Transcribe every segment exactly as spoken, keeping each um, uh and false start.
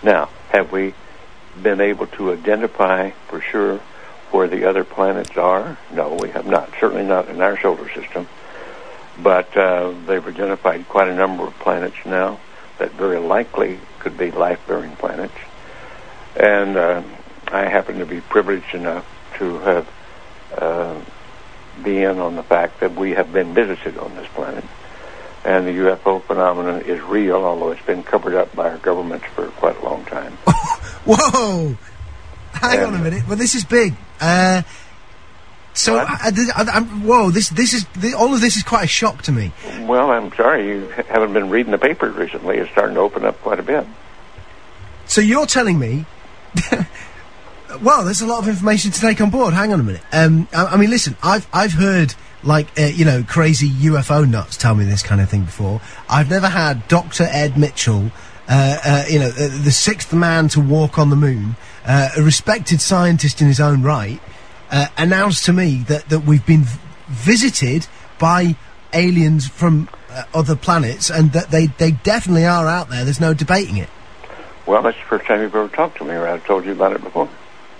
Now, have we been able to identify for sure where the other planets are? No, we have not. Certainly not in our solar system. But uh, they've identified quite a number of planets now that very likely could be life-bearing planets. And uh, I happen to be privileged enough to have uh, be in on the fact that we have been visited on this planet. And the U F O phenomenon is real, although it's been covered up by our governments for quite a long time. Whoa! Hang and, on a minute. Well, this is big. Uh, so, I, I, I, whoa! This, this is the, all of this is quite a shock to me. Well, I'm sorry you haven't been reading the papers recently. It's starting to open up quite a bit. So you're telling me? Well, there's a lot of information to take on board. Hang on a minute. Um, I, I mean, listen. I've I've heard like uh, you know crazy U F O nuts tell me this kind of thing before. I've never had Doctor Ed Mitchell, uh, uh, you know, uh, the sixth man to walk on the moon, uh, a respected scientist in his own right, uh, announce to me that that we've been v- visited by aliens from uh, other planets, and that they they definitely are out there. There's no debating it. Well, that's the first time you've ever talked to me, or I've told you about it before.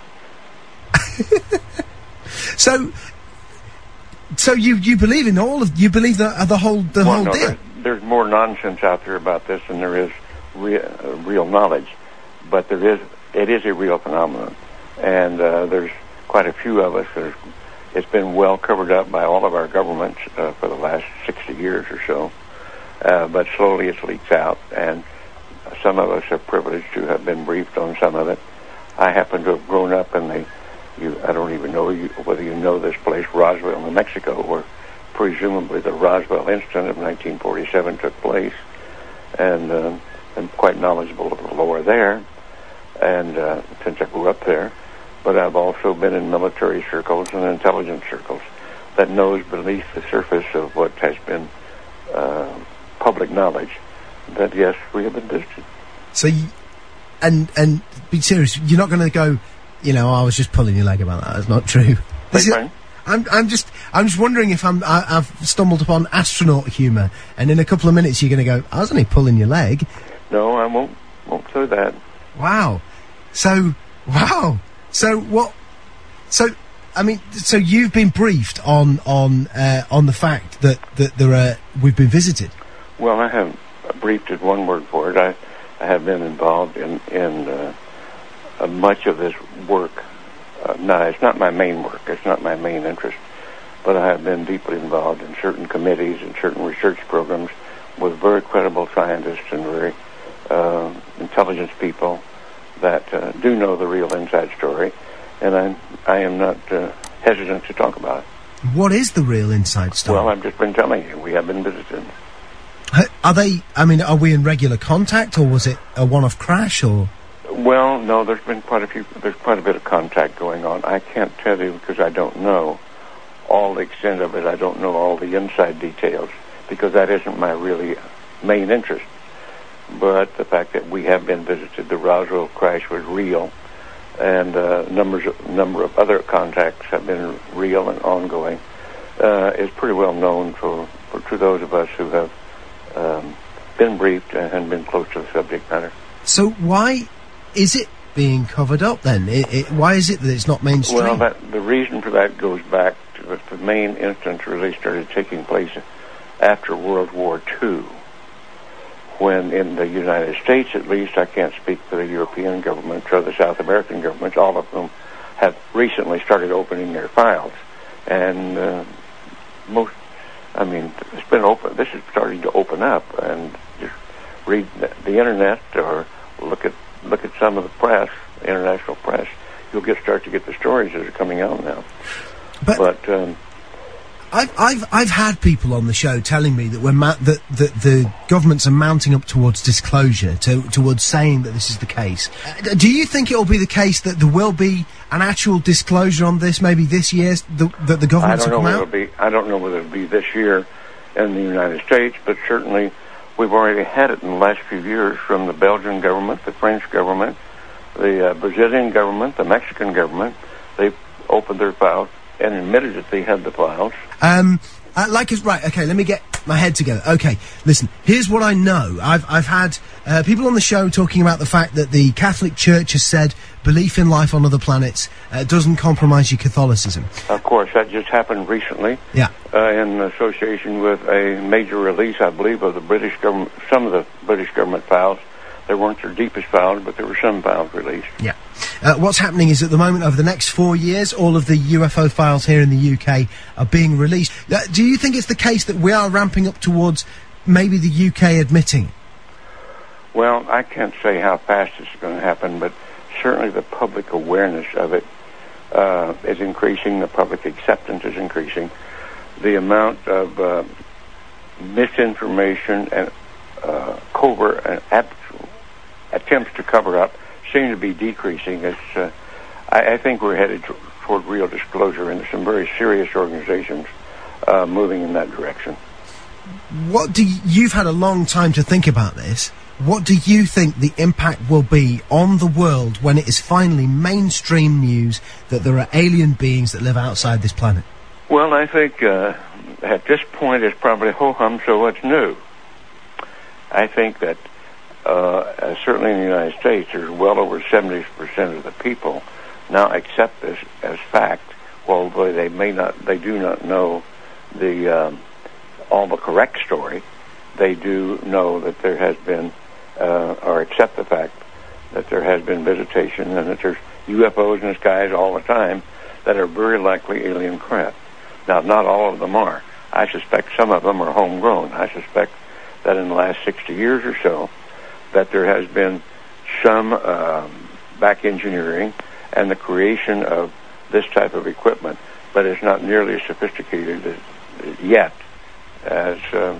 so, so you you believe in all of you believe the uh, the whole the well, whole no, deal? There's, there's more nonsense out there about this than there is re- uh, real knowledge, but there is it is a real phenomenon, and uh, there's quite a few of us that are, it's been well covered up by all of our governments uh, for the last sixty years or so, uh, but slowly it's leaks out, and some of us are privileged to have been briefed on some of it. I happen to have grown up in the, you, I don't even know you, whether you know this place, Roswell, New Mexico, where presumably the Roswell incident of nineteen forty-seven took place, and uh, I'm quite knowledgeable of the lore there, and uh, since I grew up there. But I've also been in military circles and intelligence circles that knows beneath the surface of what has been uh, public knowledge that, yes, we have been visited. So, you, and and be serious, you're not going to go, you know, oh, I was just pulling your leg about that. That's not true. This is, I'm I'm just I'm just wondering if I'm I, I've stumbled upon astronaut humour, and in a couple of minutes you're going to go, I was only pulling your leg. No, I won't won't say that. Wow. So wow. So what? So I mean, so you've been briefed on on uh, on the fact that that there are we've been visited. Well, I haven't briefed is one word for it. I, I have been involved in in uh, uh, much of this work. Uh, no, it's not my main work. It's not my main interest. But I have been deeply involved in certain committees and certain research programs with very credible scientists and very uh, intelligence people that uh, do know the real inside story. And I, I am not uh, hesitant to talk about it. What is the real inside story? Well, I've just been telling you. We have been visited. Are they, I mean, are we in regular contact, or was it a one-off crash, or...? Well, no, there's been quite a few, there's quite a bit of contact going on. I can't tell you because I don't know all the extent of it. I don't know all the inside details because that isn't my really main interest. But the fact that we have been visited, the Roswell crash was real, and uh, numbers of, number of other contacts have been real and ongoing, uh, is pretty well known for, for to those of us who have Um, been briefed and been close to the subject matter. So why is it being covered up then? It, it, why is it that it's not mainstream? Well, that, the reason for that goes back to the, the main instance really started taking place after World War Two, when in the United States, at least, I can't speak for the European governments or the South American governments, all of them have recently started opening their files. And uh, most I mean, it's been open. This is starting to open up, and just read the, the internet or look at look at some of the press, the international press. You'll get start to get the stories that are coming out now. But, but um, I've I've I've had people on the show telling me that we're ma- that that the governments are mounting up towards disclosure, to, towards saying that this is the case. Uh, do you think it will be the case that there will be an actual disclosure on this, maybe this year, the, that the governments will come out? I don't know whether it'll be. I don't know whether it'll be this year in the United States, but certainly we've already had it in the last few years from the Belgian government, the French government, the uh, Brazilian government, the Mexican government. They've opened their files and admitted that they had the files. Um, uh, like us, right? Okay, let me get my head together. Okay, listen, here's what I know. I've, I've had uh, people on the show talking about the fact that the Catholic Church has said belief in life on other planets uh, doesn't compromise your Catholicism. Of course, that just happened recently. Yeah. Uh, in association with a major release, I believe, of the British government, some of the British government files. They weren't their deepest files, but there were some files released. Yeah. Uh, what's happening is at the moment, over the next four years, all of the U F O files here in the U K are being released. Uh, do you think it's the case that we are ramping up towards maybe the U K admitting? Well, I can't say how fast it's going to happen, but certainly the public awareness of it uh, is increasing. The public acceptance is increasing. The amount of uh, misinformation and uh, covert and absolute attempts to cover up seem to be decreasing. It's, uh, I, I think we're headed t- toward real disclosure, and some very serious organizations uh, moving in that direction. What do you, you've had a long time to think about this. What do you think the impact will be on the world when it is finally mainstream news that there are alien beings that live outside this planet? Well, I think uh, at this point it's probably ho-hum, so what's new? I think that Uh, uh, certainly in the United States, there's well over seventy percent of the people now accept this as fact, although they may not, they do not know the um, all the correct story. They do know that there has been, uh, or accept the fact that there has been visitation and that there's U F Os in the skies all the time that are very likely alien craft. Now, not all of them are. I suspect some of them are homegrown. I suspect that in the last sixty years or so, that there has been some um, back engineering and the creation of this type of equipment, but it's not nearly as sophisticated as, yet as uh,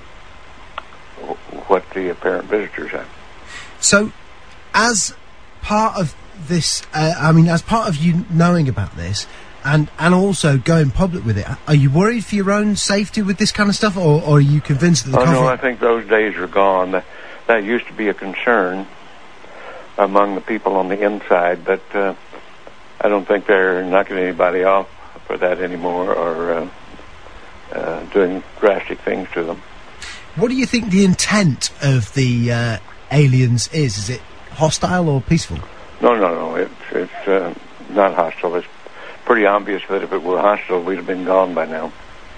what the apparent visitors have. So, as part of this, uh, I mean, as part of you knowing about this, and and also going public with it, are you worried for your own safety with this kind of stuff, or, or are you convinced that the Oh, conference... no, I think those days are gone. That, that used to be a concern among the people on the inside, but uh, I don't think they're knocking anybody off for that anymore, or uh, uh, doing drastic things to them. What do you think the intent of the uh, aliens is? Is it hostile or peaceful? No, no, no. It's, it's uh, not hostile. It's pretty obvious that if it were hostile, we'd have been gone by now.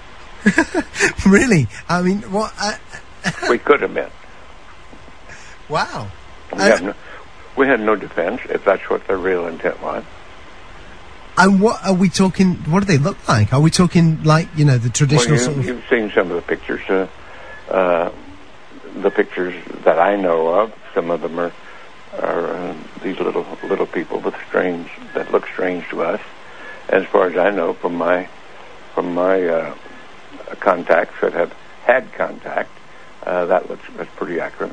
Really? I mean, what... Uh, we could have been. Wow. We, Uh, have no, we had no defense, if that's what their real intent was. And what are we talking... What do they look like? Are we talking, like, you know, the traditional Well, you, sort of... you've seen some of the pictures. Uh, uh, the pictures that I know of, some of them are, are uh, these little little people with strange... that look strange to us. As far as I know, from my from my uh, contacts that have had contact, uh, that looks that's pretty accurate.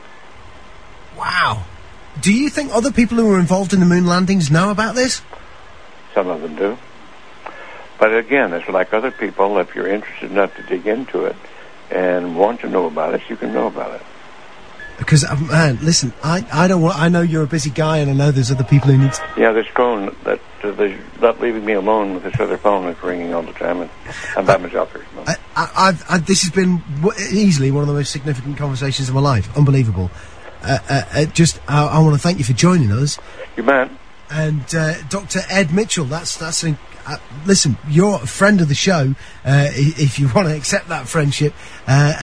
Wow. Do you think other people who were involved in the moon landings know about this? Some of them do. But again, it's like other people. If you're interested enough to dig into it and want to know about it, you can know about it. Because, uh, man, listen, I, I don't want... I know you're a busy guy, and I know there's other people who need to... Yeah, this phone, that uh, they're not leaving me alone with this other phone that's ringing all the time, and I'm by myself here. I, I, I've, I, this has been w- easily one of the most significant conversations of my life. Unbelievable. Uh, uh, uh, just, I, I want to thank you for joining us. You bet. And uh, Doctor Ed Mitchell, that's that's an, uh, listen, you're a friend of the show. Uh, i- if you want to accept that friendship, uh,